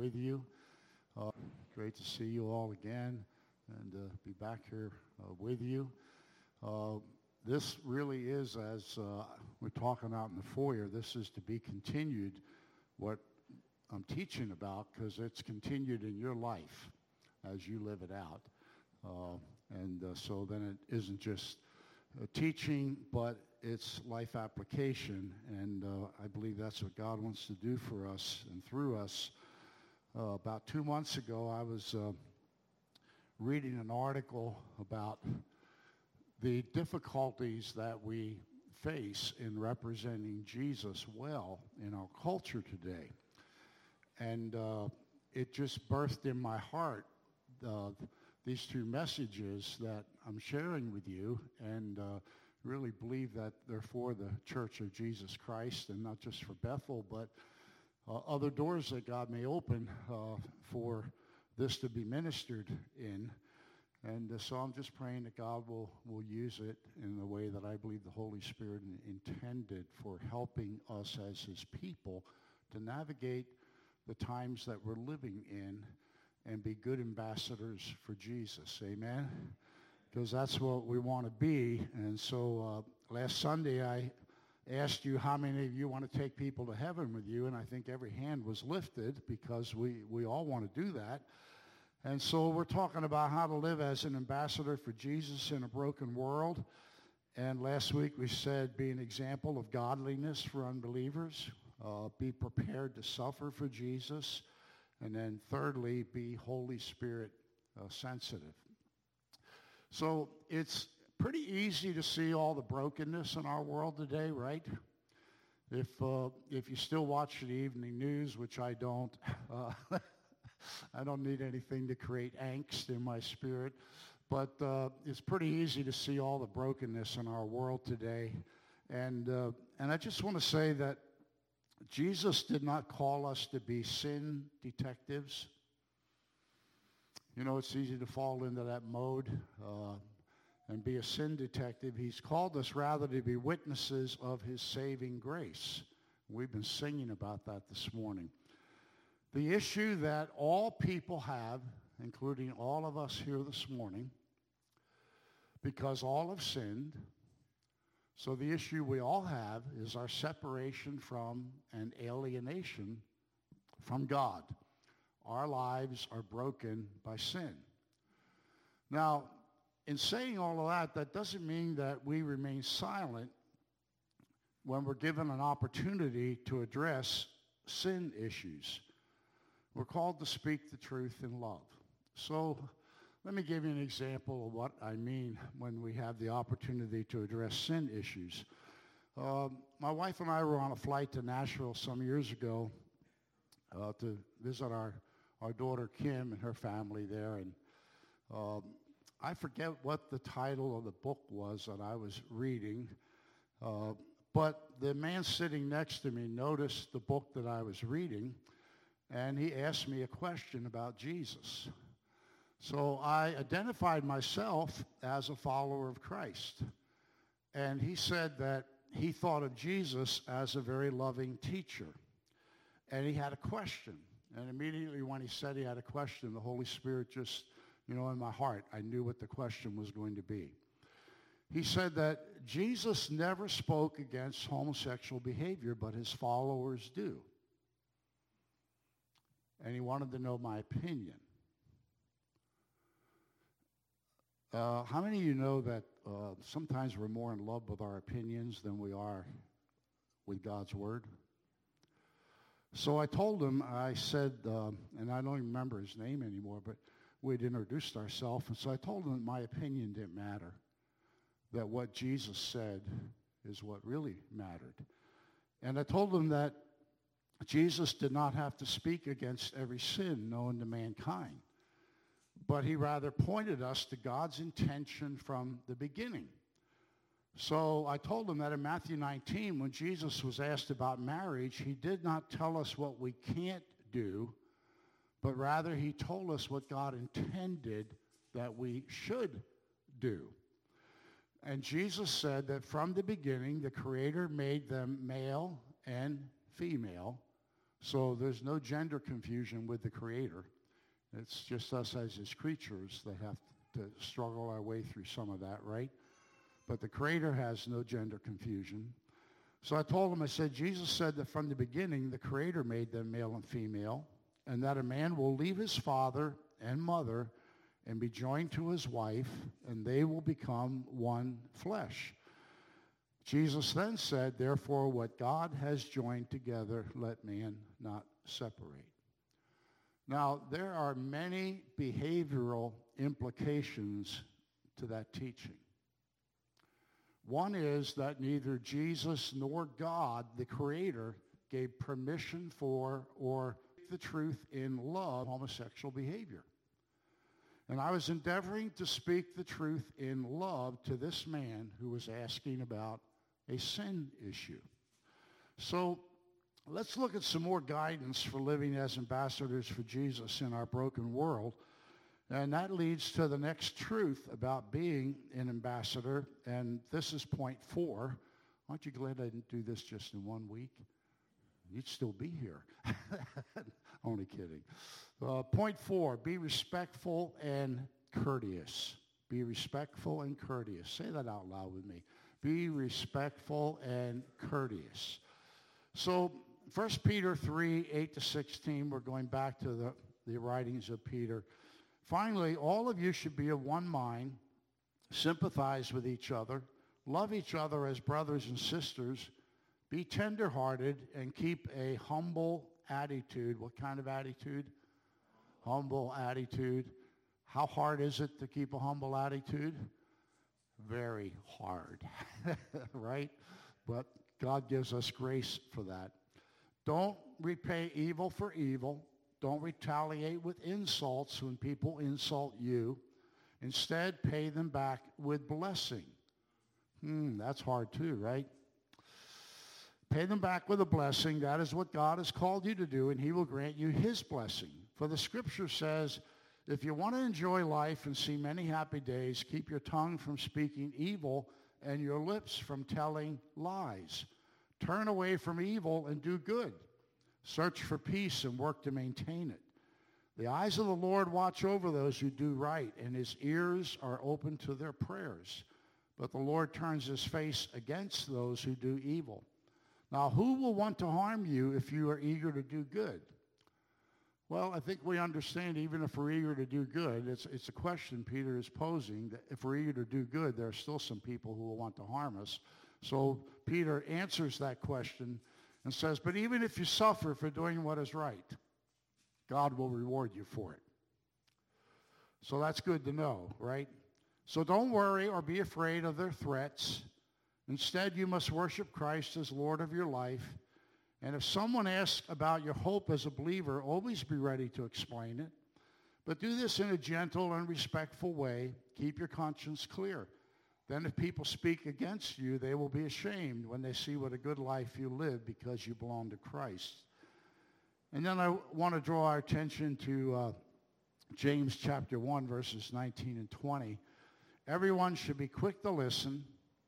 with you. Great to see you all again and be back here with you. This really is, as we're talking out in the foyer, this is to be continued, what I'm teaching about, because it's continued in your life as you live it out. So then it isn't just teaching, but it's life application, and I believe that's what God wants to do for us and through us. About 2 months ago, I was reading an article about the difficulties that we face in representing Jesus well in our culture today. And it just birthed in my heart these two messages that I'm sharing with you, and really believe that they're for the Church of Jesus Christ, and not just for Bethel, but other doors that God may open for this to be ministered in. And so I'm just praying that God will use it in the way that I believe the Holy Spirit intended for helping us as his people to navigate the times that we're living in and be good ambassadors for Jesus. Amen? Because that's what we want to be. And so last Sunday I asked you how many of you want to take people to heaven with you, and I think every hand was lifted, because we all want to do that. And so we're talking about how to live as an ambassador for Jesus in a broken world. And last week we said, be an example of godliness for unbelievers, be prepared to suffer for Jesus, and then thirdly, be Holy Spirit sensitive. So it's pretty easy to see all the brokenness in our world today, right? If you still watch the evening news, which I don't, I don't need anything to create angst in my spirit, but it's pretty easy to see all the brokenness in our world today. And I just want to say that Jesus did not call us to be sin detectives. You know, it's easy to fall into that mode and be a sin detective. He's called us rather to be witnesses of his saving grace. We've been singing about that this morning. The issue that all people have, including all of us here this morning, because all have sinned, so the issue we all have is our separation from and alienation from God. Our lives are broken by sin. Now, in saying all of that, that doesn't mean that we remain silent when we're given an opportunity to address sin issues. We're called to speak the truth in love. So let me give you an example of what I mean when we have the opportunity to address sin issues. My wife and I were on a flight to Nashville some years ago to visit our daughter Kim and her family there, and I forget what the title of the book was that I was reading, but the man sitting next to me noticed the book that I was reading, and he asked me a question about Jesus. So I identified myself as a follower of Christ, and he said that he thought of Jesus as a very loving teacher, and he had a question. And immediately when he said he had a question, the Holy Spirit just, in my heart, I knew what the question was going to be. He said that Jesus never spoke against homosexual behavior, but his followers do. And he wanted to know my opinion. How many of you know that sometimes we're more in love with our opinions than we are with God's word? So I told him, I said, and I don't even remember his name anymore, but we'd introduced ourselves, and so I told him that my opinion didn't matter, that what Jesus said is what really mattered. And I told him that Jesus did not have to speak against every sin known to mankind, but he rather pointed us to God's intention from the beginning. So I told him that in Matthew 19, when Jesus was asked about marriage, he did not tell us what we can't do, but rather he told us what God intended that we should do. And Jesus said that from the beginning, the Creator made them male and female, So there's no gender confusion with the Creator. It's just us as his creatures that have to struggle our way through some of that, right? But the Creator has no gender confusion. So I told him, I said, Jesus said that from the beginning, the Creator made them male and female, and that a man will leave his father and mother and be joined to his wife, and they will become one flesh. Jesus then said, therefore, what God has joined together, let man not separate. Now, there are many behavioral implications to that teaching. One is that neither Jesus nor God, the Creator, gave permission for or the truth in love homosexual behavior. And I was endeavoring to speak the truth in love to this man who was asking about a sin issue. So let's look at some more guidance for living as ambassadors for Jesus in our broken world. And that leads to the next truth about being an ambassador. And this is point 4. Aren't you glad I didn't do this just in 1 week? You'd still be here. Only kidding. Point 4, be respectful and courteous. Be respectful and courteous. Say that out loud with me. Be respectful and courteous. So 1 Peter 3, 8-16, we're going back to the writings of Peter. Finally, all of you should be of one mind, sympathize with each other, love each other as brothers and sisters, be tender-hearted, and keep a humble attitude. What kind of attitude? Humble attitude. How hard is it to keep a humble attitude? Very hard, right? But God gives us grace for that. Don't repay evil for evil. Don't retaliate with insults when people insult you. Instead, pay them back with blessing. That's hard too, right? Pay them back with a blessing. That is what God has called you to do, and he will grant you his blessing. For the scripture says, if you want to enjoy life and see many happy days, keep your tongue from speaking evil and your lips from telling lies. Turn away from evil and do good. Search for peace and work to maintain it. The eyes of the Lord watch over those who do right, and his ears are open to their prayers. But the Lord turns his face against those who do evil. Now, who will want to harm you if you are eager to do good? Well, I think we understand even if we're eager to do good, it's a question Peter is posing, that if we're eager to do good, there are still some people who will want to harm us. So Peter answers that question and says, but even if you suffer for doing what is right, God will reward you for it. So that's good to know, right? So don't worry or be afraid of their threats. Instead, you must worship Christ as Lord of your life. And if someone asks about your hope as a believer, always be ready to explain it. But do this in a gentle and respectful way. Keep your conscience clear. Then if people speak against you, they will be ashamed when they see what a good life you live because you belong to Christ. And then I want to draw our attention to James chapter 1, verses 19 and 20. Everyone should be quick to listen.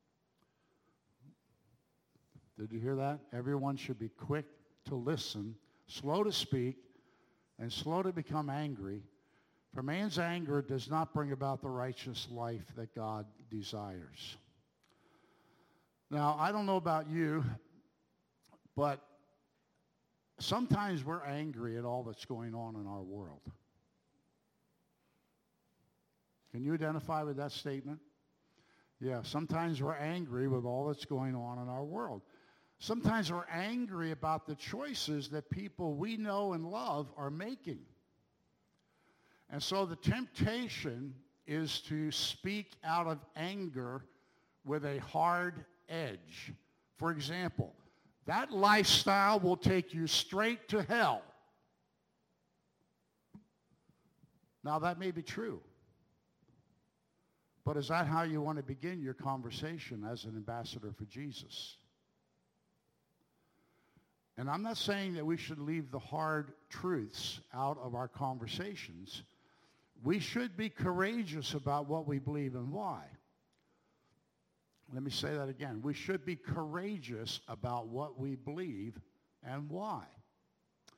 Did you hear that? Everyone should be quick to listen, slow to speak, and slow to become angry. For man's anger does not bring about the righteous life that God desires. Now, I don't know about you, but sometimes we're angry at all that's going on in our world. Can you identify with that statement? Yeah, sometimes we're angry with all that's going on in our world. Sometimes we're angry about the choices that people we know and love are making. And so the temptation is to speak out of anger with a hard edge. For example, that lifestyle will take you straight to hell. Now, that may be true. But is that how you want to begin your conversation as an ambassador for Jesus? And I'm not saying that we should leave the hard truths out of our conversations. We should be courageous about what we believe and why. Let me say that again. We should be courageous about what we believe and why.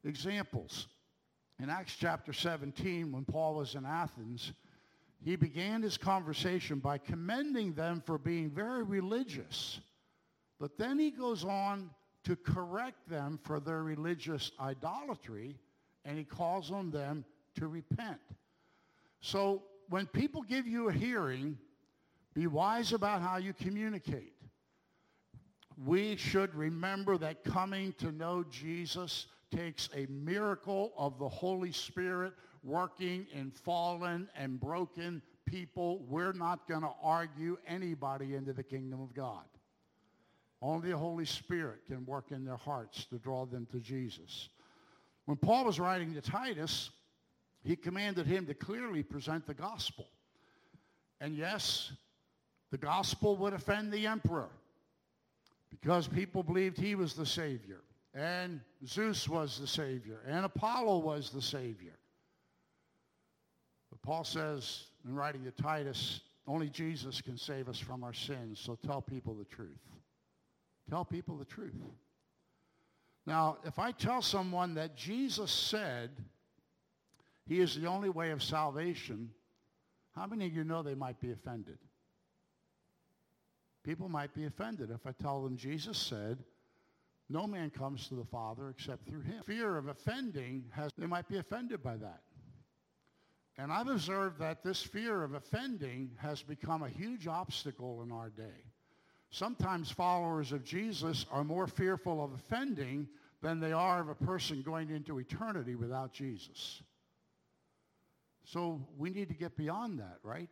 examples. In Acts chapter 17, when Paul was in Athens, he began his conversation by commending them for being very religious. But then he goes on to correct them for their religious idolatry, and he calls on them to repent. So when people give you a hearing, be wise about how you communicate. We should remember that coming to know Jesus takes a miracle of the Holy Spirit working in fallen and broken people. We're not going to argue anybody into the kingdom of God. Only the Holy Spirit can work in their hearts to draw them to Jesus. When Paul was writing to Titus, he commanded him to clearly present the gospel. And yes, the gospel would offend the emperor because people believed he was the Savior, and Zeus was the Savior, and Apollo was the Savior. But Paul says in writing to Titus, only Jesus can save us from our sins, so tell people the truth. Tell people the truth. Now, if I tell someone that Jesus said he is the only way of salvation, how many of you know they might be offended? People might be offended if I tell them Jesus said, no man comes to the Father except through him. Fear of offending, they might be offended by that. And I've observed that this fear of offending has become a huge obstacle in our day. Sometimes followers of Jesus are more fearful of offending than they are of a person going into eternity without Jesus. So we need to get beyond that, right?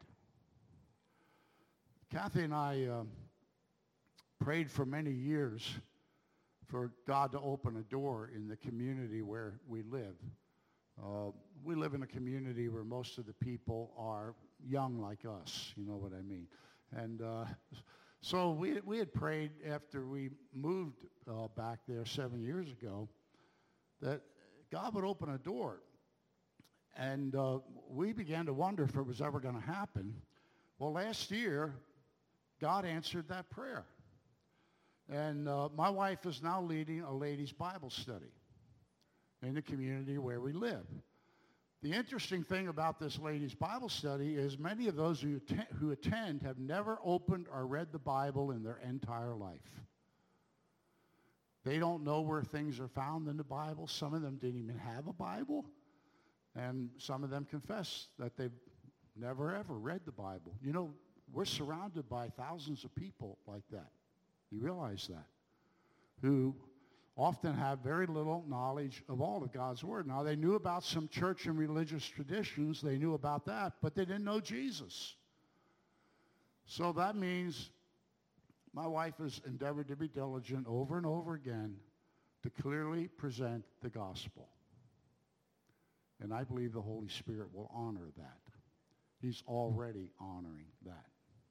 Kathy and I prayed for many years for God to open a door in the community where we live. We live in a community where most of the people are young like us, you know what I mean. And so we had prayed after we moved back there 7 years ago that God would open a door. And we began to wonder if it was ever going to happen. Well, last year, God answered that prayer. And my wife is now leading a ladies' Bible study in the community where we live. The interesting thing about this ladies' Bible study is many of those who attend have never opened or read the Bible in their entire life. They don't know where things are found in the Bible. Some of them didn't even have a Bible. And some of them confess that they've never, ever read the Bible. You know, we're surrounded by thousands of people like that. You realize that? Who often have very little knowledge of all of God's Word. Now, they knew about some church and religious traditions. They knew about that, but they didn't know Jesus. So that means my wife has endeavored to be diligent over and over again to clearly present the gospel. And I believe the Holy Spirit will honor that. He's already honoring that.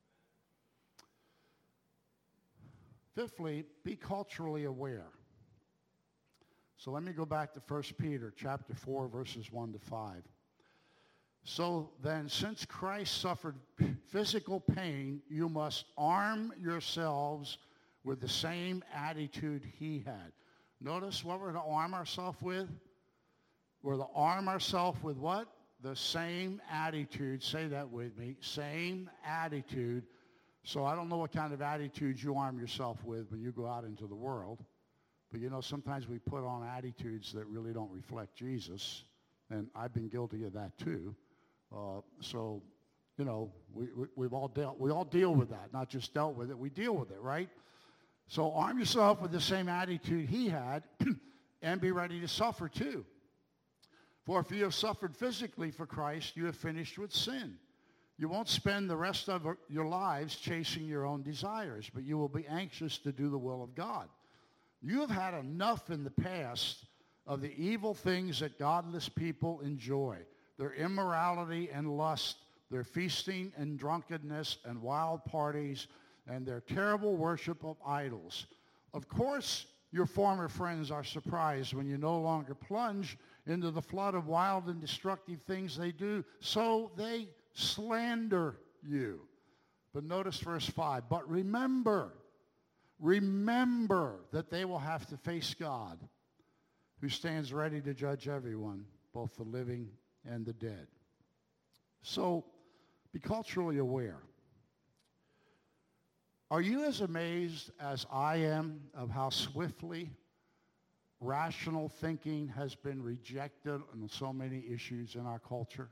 Fifthly, be culturally aware. So let me go back to 1 Peter chapter 4, verses 1 to 5. So then, since Christ suffered physical pain, you must arm yourselves with the same attitude he had. Notice what we're to arm ourselves with? We're to arm ourselves with what? The same attitude. Say that with me. Same attitude. So I don't know what kind of attitudes you arm yourself with when you go out into the world. But you know, sometimes we put on attitudes that really don't reflect Jesus. And I've been guilty of that too. So, you know, we all deal with that. Not just dealt with it, we deal with it, right? So arm yourself with the same attitude he had and be ready to suffer too. For if you have suffered physically for Christ, you have finished with sin. You won't spend the rest of your lives chasing your own desires, but you will be anxious to do the will of God. You have had enough in the past of the evil things that godless people enjoy, their immorality and lust, their feasting and drunkenness and wild parties, and their terrible worship of idols. Of course, your former friends are surprised when you no longer plunge into the flood of wild and destructive things they do, so they slander you. But notice verse 5. But remember that they will have to face God, who stands ready to judge everyone, both the living and the dead. So, be culturally aware. Are you as amazed as I am of how swiftly rational thinking has been rejected on so many issues in our culture?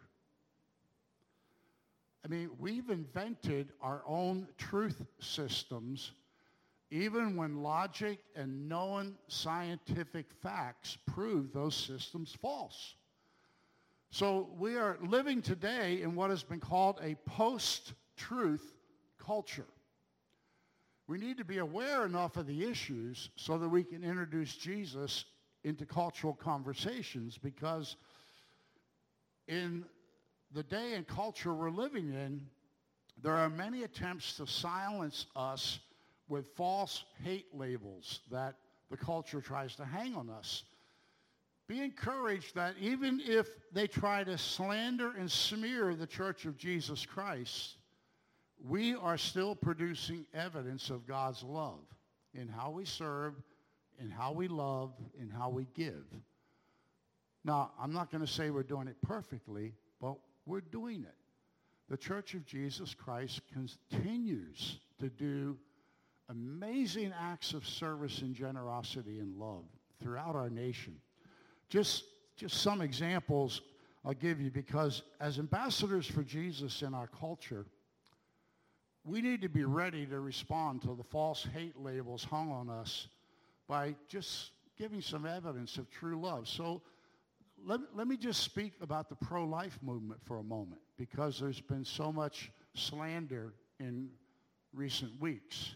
I mean, we've invented our own truth systems even when logic and known scientific facts prove those systems false. So we are living today in what has been called a post-truth culture. We need to be aware enough of the issues so that we can introduce Jesus into cultural conversations, because in the day and culture we're living in, there are many attempts to silence us with false hate labels that the culture tries to hang on us. Be encouraged that even if they try to slander and smear the Church of Jesus Christ, we are still producing evidence of God's love in how we serve, in how we love, in how we give. Now, I'm not going to say we're doing it perfectly, but we're doing it. The Church of Jesus Christ continues to do amazing acts of service and generosity and love throughout our nation. Just some examples I'll give you, because as ambassadors for Jesus in our culture, we need to be ready to respond to the false hate labels hung on us by just giving some evidence of true love. So let me just speak about the pro-life movement for a moment, because there's been so much slander in recent weeks.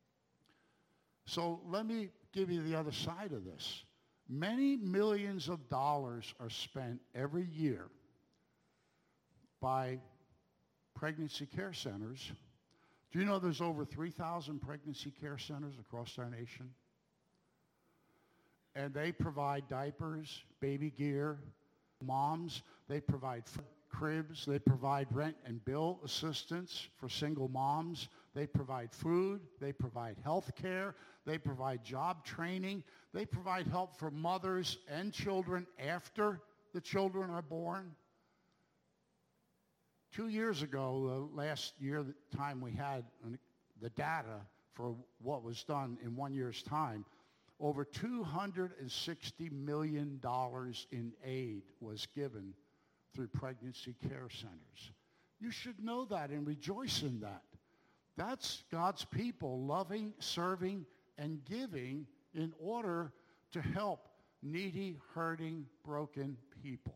So let me give you the other side of this. Many millions of dollars are spent every year by pregnancy care centers. Do you know there's over 3,000 pregnancy care centers across our nation? And they provide diapers, baby gear, moms. They provide cribs. They provide rent and bill assistance for single moms. They provide food. They provide health care. They provide job training. They provide help for mothers and children after the children are born. 2 years ago, the last year time we had the data for what was done in 1 year's time, over $260 million in aid was given through pregnancy care centers. You should know that and rejoice in that. That's God's people loving, serving, and giving in order to help needy, hurting, broken people.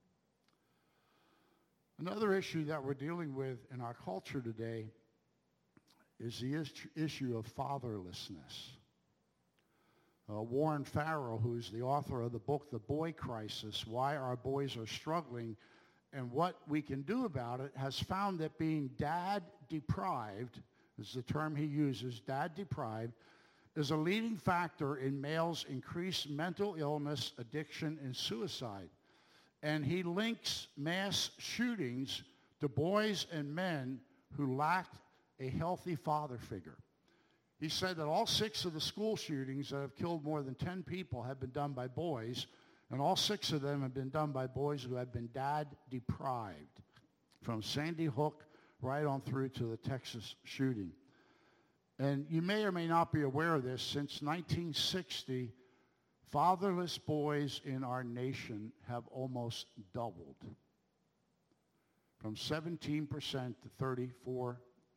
Another issue that we're dealing with in our culture today is the issue of fatherlessness. Warren Farrell, who's the author of the book, The Boy Crisis, Why Our Boys Are Struggling and What We Can Do About It, has found that being dad-deprived, is the term he uses, dad-deprived, is a leading factor in males' increased mental illness, addiction, and suicide. And he links mass shootings to boys and men who lacked a healthy father figure. He said that all 6 of the school shootings that have killed more than 10 people have been done by boys, and all 6 of them have been done by boys who have been dad-deprived, from Sandy Hook right on through to the Texas shooting. And you may or may not be aware of this. Since 1960, fatherless boys in our nation have almost doubled, from 17% to 34%.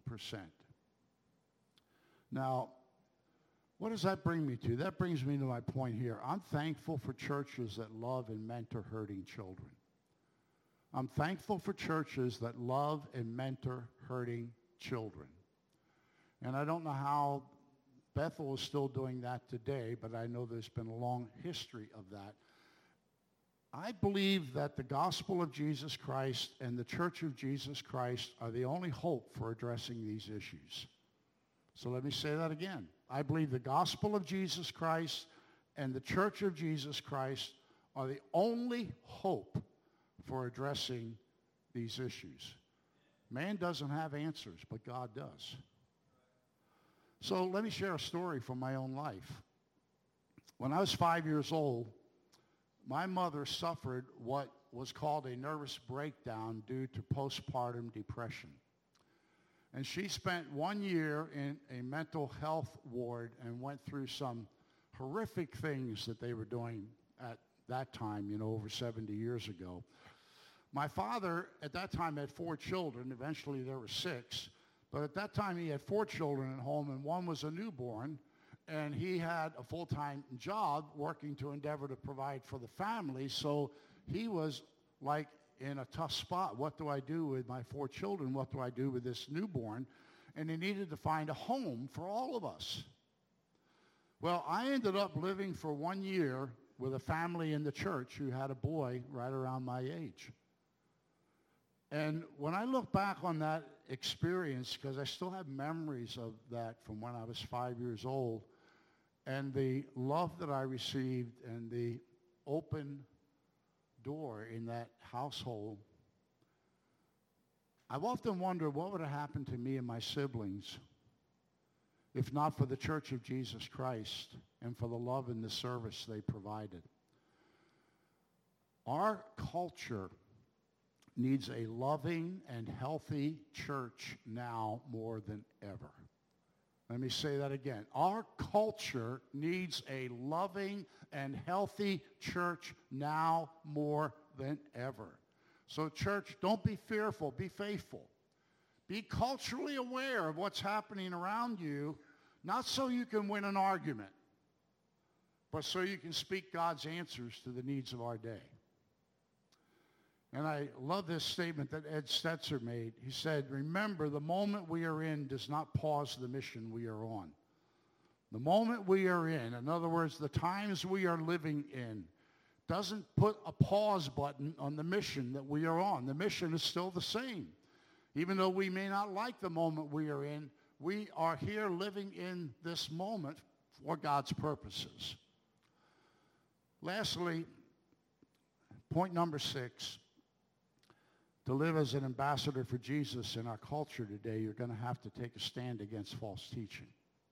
Now, what does that bring me to? That brings me to my point here. I'm thankful for churches that love and mentor hurting children. I'm thankful for churches that love and mentor hurting children. And I don't know how Bethel is still doing that today, but I know there's been a long history of that. I believe that the gospel of Jesus Christ and the Church of Jesus Christ are the only hope for addressing these issues. So let me say that again. I believe the gospel of Jesus Christ and the Church of Jesus Christ are the only hope for addressing these issues. Man doesn't have answers, but God does. So let me share a story from my own life. When I was 5 years old, my mother suffered what was called a nervous breakdown due to postpartum depression. And she spent 1 year in a mental health ward and went through some horrific things that they were doing at that time, over 70 years ago. My father, at that time, had 4 children. Eventually, there were 6. But at that time, he had 4 children at home, and one was a newborn. And he had a full-time job working to endeavor to provide for the family. So he was like in a tough spot. What do I do with my 4 children? What do I do with this newborn? And he needed to find a home for all of us. Well, I ended up living for 1 year with a family in the church who had a boy right around my age. And when I look back on that experience, because I still have memories of that from when I was 5 years old, and the love that I received and the open door in that household, I've often wondered what would have happened to me and my siblings if not for the Church of Jesus Christ and for the love and the service they provided. Our culture needs a loving and healthy church now more than ever. Let me say that again. Our culture needs a loving and healthy church now more than ever. So church, don't be fearful, be faithful. Be culturally aware of what's happening around you, not so you can win an argument, but so you can speak God's answers to the needs of our day. And I love this statement that Ed Stetzer made. He said, remember, the moment we are in does not pause the mission we are on. The moment we are in other words, the times we are living in, doesn't put a pause button on the mission that we are on. The mission is still the same. Even though we may not like the moment we are in, we are here living in this moment for God's purposes. Lastly, point number 6. To live as an ambassador for Jesus in our culture today, you're going to have to take a stand against false teaching.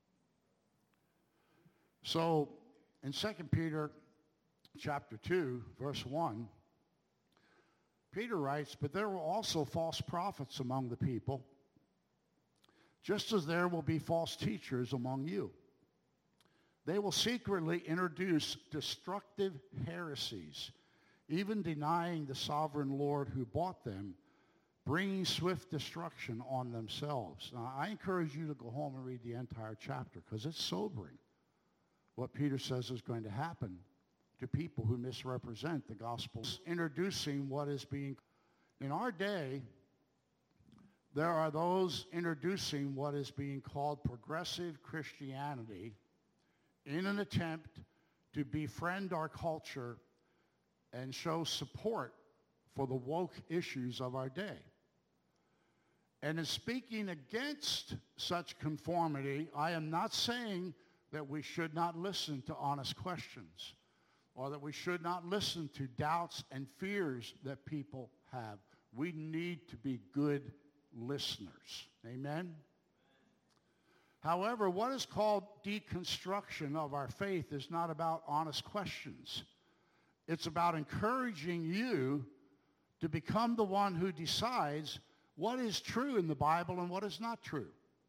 So in 2 Peter chapter 2, verse 1, Peter writes, but there were also false prophets among the people, just as there will be false teachers among you. They will secretly introduce destructive heresies, even denying the sovereign Lord who bought them, bringing swift destruction on themselves. Now, I encourage you to go home and read the entire chapter because it's sobering what Peter says is going to happen to people who misrepresent the gospel. Introducing what is being, in our day, there are those introducing what is being called progressive Christianity in an attempt to befriend our culture and show support for the woke issues of our day. And in speaking against such conformity, I am not saying that we should not listen to honest questions or that we should not listen to doubts and fears that people have. We need to be good listeners. Amen? However, what is called deconstruction of our faith is not about honest questions. It's about encouraging you to become the one who decides what is true in the Bible and what is not true.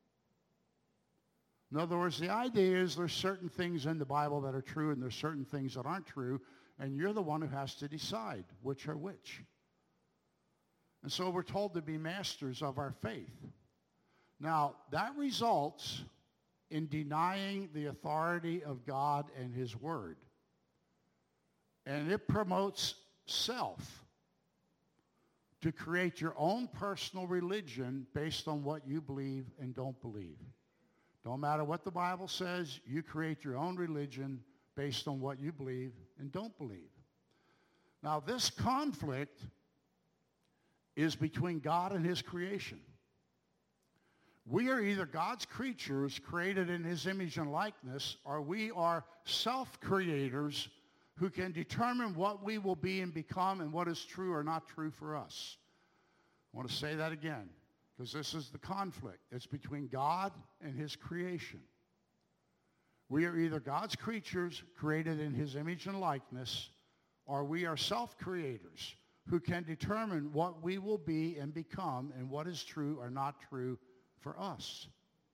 In other words, the idea is there's certain things in the Bible that are true and there's certain things that aren't true, and you're the one who has to decide which are which. And so we're told to be masters of our faith. Now, that results in denying the authority of God and his word. And it promotes self to create your own personal religion based on what you believe and don't believe. Don't matter what the Bible says, you create your own religion based on what you believe and don't believe. Now, this conflict is between God and his creation. We are either God's creatures created in his image and likeness, or we are self-creators who can determine what we will be and become and what is true or not true for us. I want to say that again, because this is the conflict. It's between God and his creation. We are either God's creatures created in his image and likeness, or we are self-creators who can determine what we will be and become and what is true or not true for us.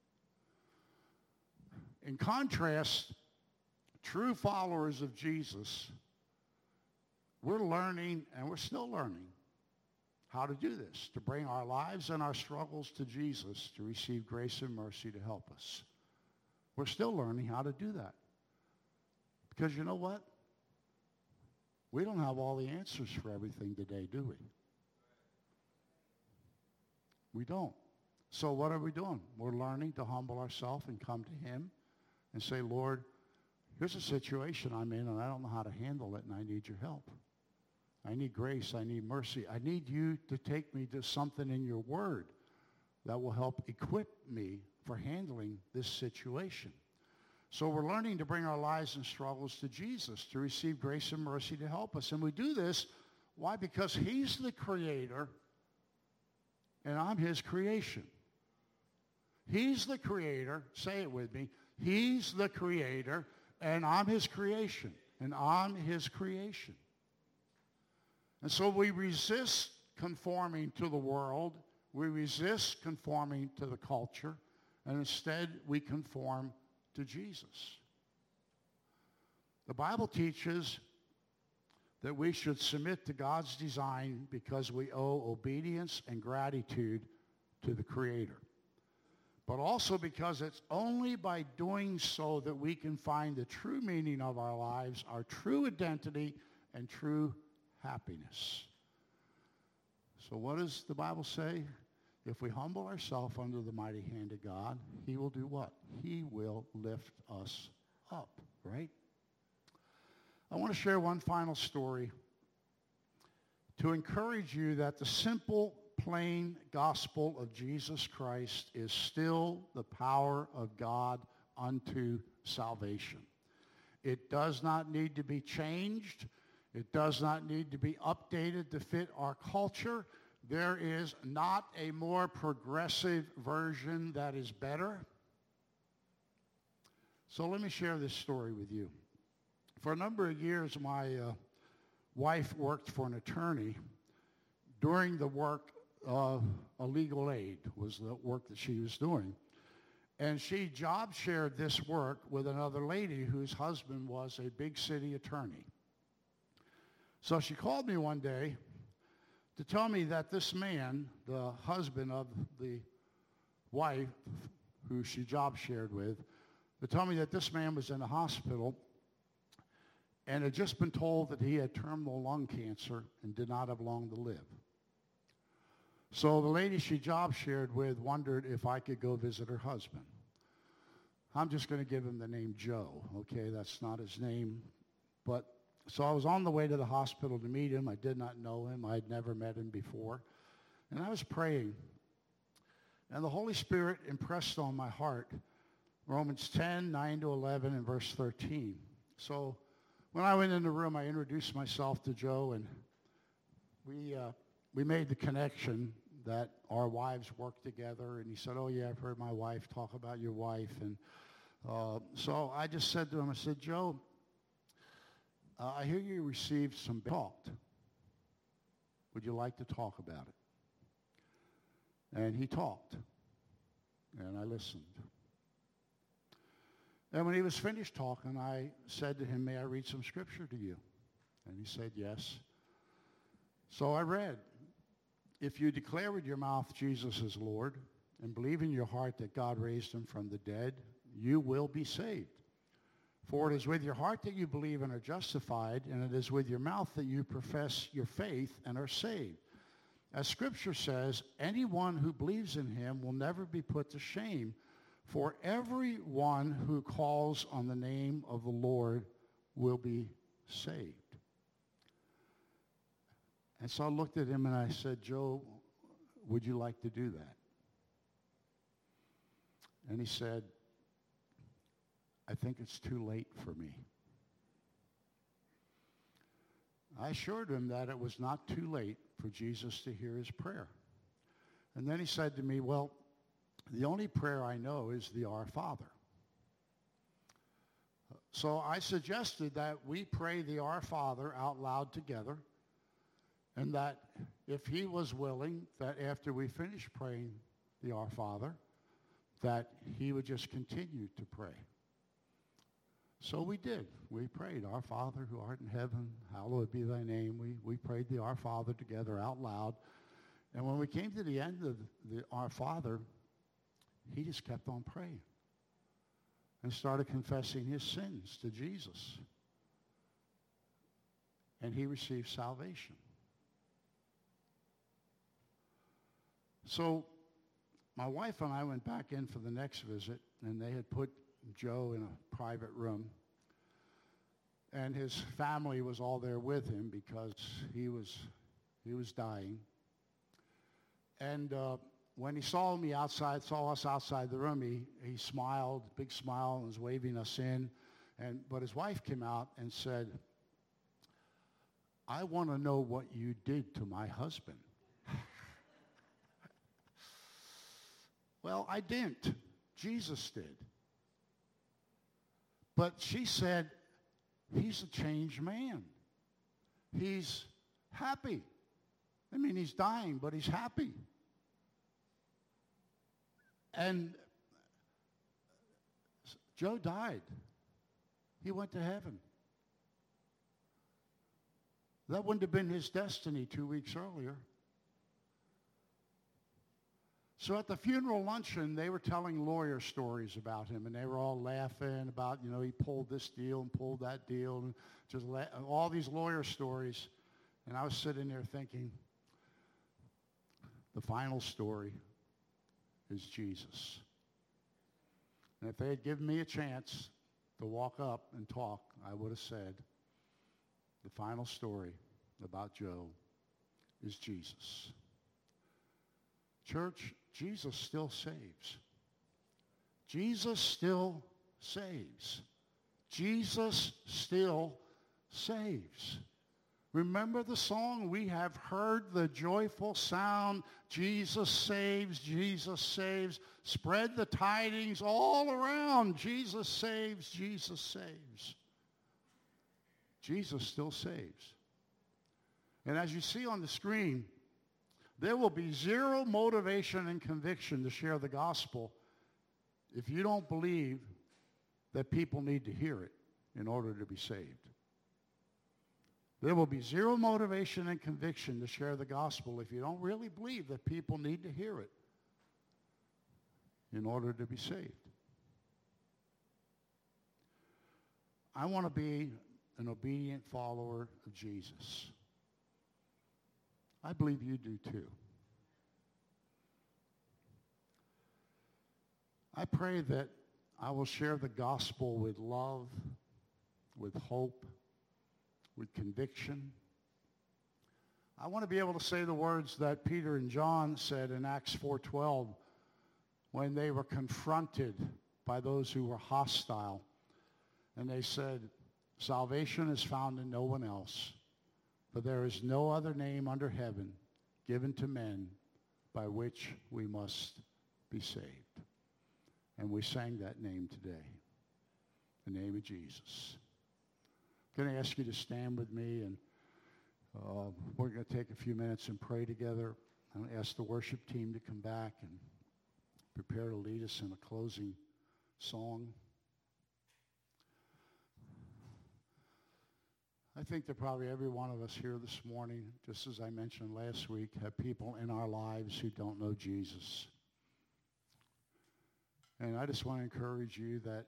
In contrast, true followers of Jesus, we're learning, and we're still learning, how to do this, to bring our lives and our struggles to Jesus to receive grace and mercy to help us. We're still learning how to do that. Because you know what? We don't have all the answers for everything today, do we? We don't. So what are we doing? We're learning to humble ourselves and come to him and say, Lord, here's a situation I'm in, and I don't know how to handle it, and I need your help. I need grace. I need mercy. I need you to take me to something in your word that will help equip me for handling this situation. So we're learning to bring our lives and struggles to Jesus, to receive grace and mercy to help us. And we do this, why? Because he's the creator, and I'm his creation. He's the creator. Say it with me. He's the creator, and I'm his creation. And I'm his creation. And so we resist conforming to the world. We resist conforming to the culture. And instead, we conform to Jesus. The Bible teaches that we should submit to God's design because we owe obedience and gratitude to the Creator. But also because it's only by doing so that we can find the true meaning of our lives, our true identity, and true happiness. So what does the Bible say? If we humble ourselves under the mighty hand of God, he will do what? He will lift us up, right? I want to share one final story to encourage you that the simple, plain gospel of Jesus Christ is still the power of God unto salvation. It does not need to be changed. It does not need to be updated to fit our culture. There is not a more progressive version that is better. So let me share this story with you. For a number of years, my wife worked for an attorney. During the work, a legal aid was the work that she was doing. And she job shared this work with another lady whose husband was a big city attorney. So she called me one day to tell me that this man, the husband of the wife who she job shared with, to tell me that this man was in the hospital and had just been told that he had terminal lung cancer and did not have long to live. So the lady she job shared with wondered if I could go visit her husband. I'm just going to give him the name Joe, okay? That's not his name. But so I was on the way to the hospital to meet him. I did not know him. I had never met him before. And I was praying. And the Holy Spirit impressed on my heart Romans 10, 9 to 11, and verse 13. So when I went in the room, I introduced myself to Joe, and we made the connection that our wives work together. And he said, oh, yeah, I've heard my wife talk about your wife. And so I just said to him, I said, Joe, I hear you received some talked. Would you like to talk about it? And he talked, and I listened. And when he was finished talking, I said to him, may I read some scripture to you? And he said, yes. So I read, if you declare with your mouth Jesus is Lord and believe in your heart that God raised him from the dead, you will be saved. For it is with your heart that you believe and are justified, and it is with your mouth that you profess your faith and are saved. As Scripture says, anyone who believes in him will never be put to shame, for everyone who calls on the name of the Lord will be saved. And so I looked at him and I said, Joe, would you like to do that? And he said, I think it's too late for me. I assured him that it was not too late for Jesus to hear his prayer. And then he said to me, well, the only prayer I know is the Our Father. So I suggested that we pray the Our Father out loud together, and that if he was willing, that after we finish praying the Our Father, that he would just continue to pray. So we did. We prayed, Our Father who art in heaven, hallowed be thy name. We prayed the Our Father together out loud. And when we came to the end of the Our Father, he just kept on praying and started confessing his sins to Jesus. And he received salvation. So my wife and I went back in for the next visit, and they had put Joe in a private room. And his family was all there with him because he was dying. And when he saw us outside the room, he smiled, big smile, and was waving us in. But his wife came out and said, I want to know what you did to my husband. Well, I didn't. Jesus did. But she said, he's a changed man. He's happy. I mean, he's dying, but he's happy. And Joe died. He went to heaven. That wouldn't have been his destiny 2 weeks earlier. So at the funeral luncheon, they were telling lawyer stories about him, and they were all laughing about, he pulled this deal and pulled that deal, and just all these lawyer stories. And I was sitting there thinking, the final story is Jesus. And if they had given me a chance to walk up and talk, I would have said, the final story about Joe is Jesus. Church, Jesus still saves. Jesus still saves. Jesus still saves. Remember the song? We have heard the joyful sound. Jesus saves, Jesus saves. Spread the tidings all around. Jesus saves, Jesus saves. Jesus still saves. And as you see on the screen, there will be zero motivation and conviction to share the gospel if you don't believe that people need to hear it in order to be saved. There will be zero motivation and conviction to share the gospel if you don't really believe that people need to hear it in order to be saved. I want to be an obedient follower of Jesus. I believe you do too. I pray that I will share the gospel with love, with hope, with conviction. I want to be able to say the words that Peter and John said in Acts 4:12 when they were confronted by those who were hostile. And they said, salvation is found in no one else. For there is no other name under heaven given to men by which we must be saved. And we sang that name today, the name of Jesus. I'm going to ask you to stand with me, and we're going to take a few minutes and pray together. I'm going to ask the worship team to come back and prepare to lead us in a closing song. I think that probably every one of us here this morning, just as I mentioned last week, have people in our lives who don't know Jesus. And I just want to encourage you that,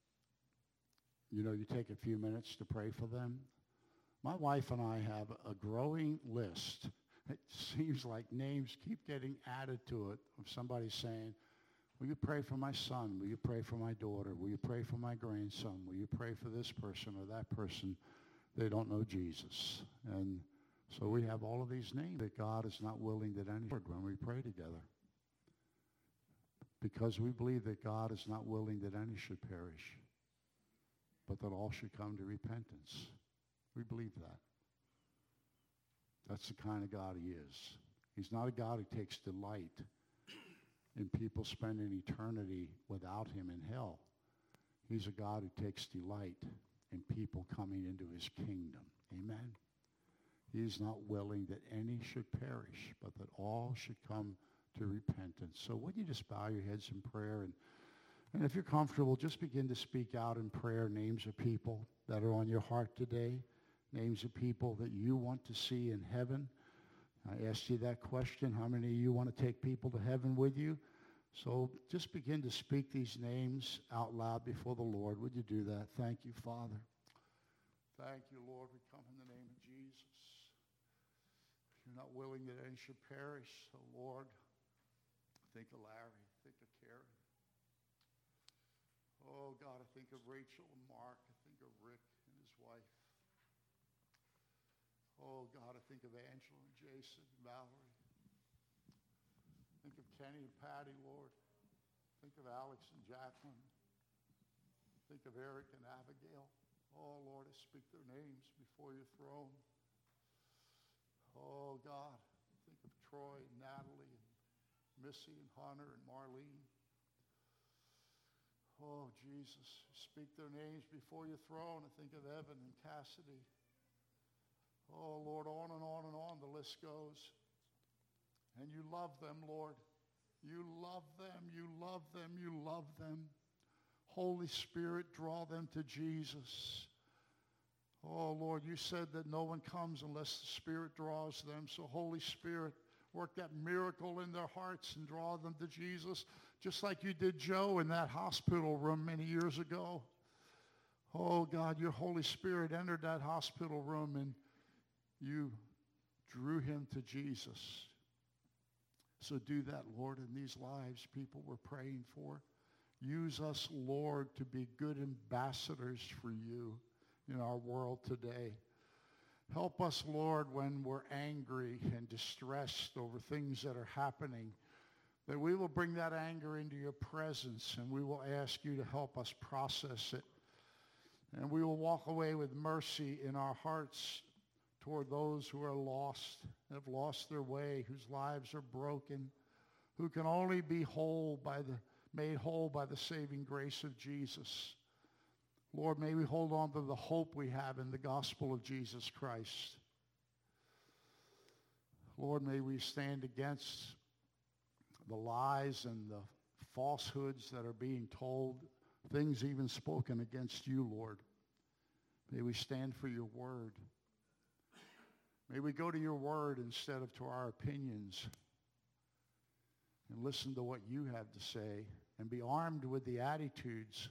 you take a few minutes to pray for them. My wife and I have a growing list. It seems like names keep getting added to it of somebody saying, will you pray for my son? Will you pray for my daughter? Will you pray for my grandson? Will you pray for this person or that person? They don't know Jesus. And so we have all of these names that God is not willing that any when we pray together. Because we believe that God is not willing that any should perish, but that all should come to repentance. We believe that. That's the kind of God he is. He's not a God who takes delight in people spending eternity without him in hell. He's a God who takes delight in people coming into his kingdom. Amen. He's not willing that any should perish, but that all should come to repentance. So would you just bow your heads in prayer? And if you're comfortable, just begin to speak out in prayer names of people that are on your heart today, names of people that you want to see in heaven. I asked you that question. How many of you want to take people to heaven with you? So just begin to speak these names out loud before the Lord. Would you do that? Thank you, Father. Thank you, Lord. We come in the name of Jesus. You're not willing that any should perish. So, Lord, think of Larry. Think of Karen. Oh, God, I think of Rachel and Mark. I think of Rick and his wife. Oh, God, I think of Angela and Jason and Valerie. Think of Kenny and Patty, Lord. Think of Alex and Jacqueline. Think of Eric and Abigail. Oh, Lord, I speak their names before your throne. Oh, God, think of Troy and Natalie and Missy and Hunter and Marlene. Oh, Jesus, speak their names before your throne. I think of Evan and Cassidy. Oh, Lord, on and on and on the list goes. And you love them, Lord. You love them, you love them, you love them. Holy Spirit, draw them to Jesus. Oh, Lord, you said that no one comes unless the Spirit draws them. So, Holy Spirit, work that miracle in their hearts and draw them to Jesus, just like you did Joe in that hospital room many years ago. Oh, God, your Holy Spirit entered that hospital room and you drew him to Jesus. So do that, Lord, in these lives people we're praying for. Use us, Lord, to be good ambassadors for you in our world today. Help us, Lord, when we're angry and distressed over things that are happening, that we will bring that anger into your presence and we will ask you to help us process it. And we will walk away with mercy in our hearts toward those who are lost, have lost their way, whose lives are broken, who can only be made whole by the saving grace of Jesus. Lord, may we hold on to the hope we have in the gospel of Jesus Christ. Lord, may we stand against the lies and the falsehoods that are being told, things even spoken against you, Lord. May we stand for your word. May we go to your word instead of to our opinions and listen to what you have to say and be armed with the attitudes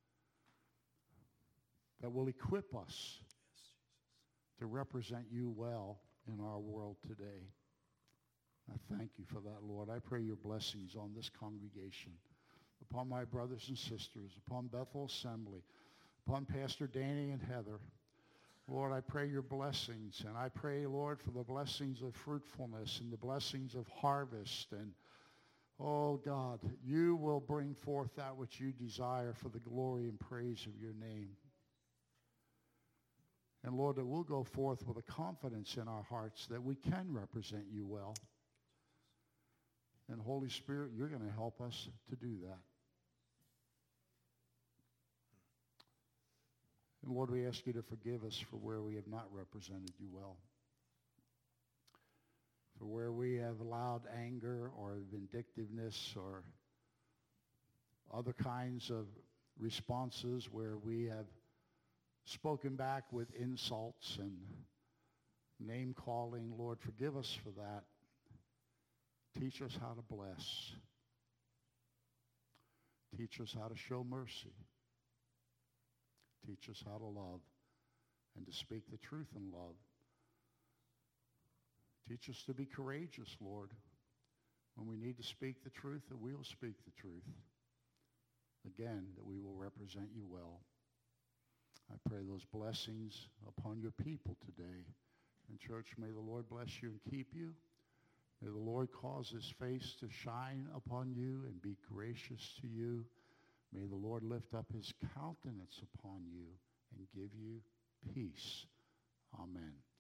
that will equip us to represent you well in our world today. I thank you for that, Lord. I pray your blessings on this congregation, upon my brothers and sisters, upon Bethel Assembly, upon Pastor Danny and Heather. Lord, I pray your blessings, and I pray, Lord, for the blessings of fruitfulness and the blessings of harvest. And, oh, God, you will bring forth that which you desire for the glory and praise of your name. And, Lord, that we'll go forth with a confidence in our hearts that we can represent you well. And, Holy Spirit, you're going to help us to do that. And Lord, we ask you to forgive us for where we have not represented you well. For where we have allowed anger or vindictiveness or other kinds of responses where we have spoken back with insults and name calling. Lord, forgive us for that. Teach us how to bless. Teach us how to show mercy. Teach us how to love and to speak the truth in love. Teach us to be courageous, Lord. When we need to speak the truth, that we will speak the truth. Again, that we will represent you well. I pray those blessings upon your people today. And church, may the Lord bless you and keep you. May the Lord cause his face to shine upon you and be gracious to you. May the Lord lift up his countenance upon you and give you peace. Amen.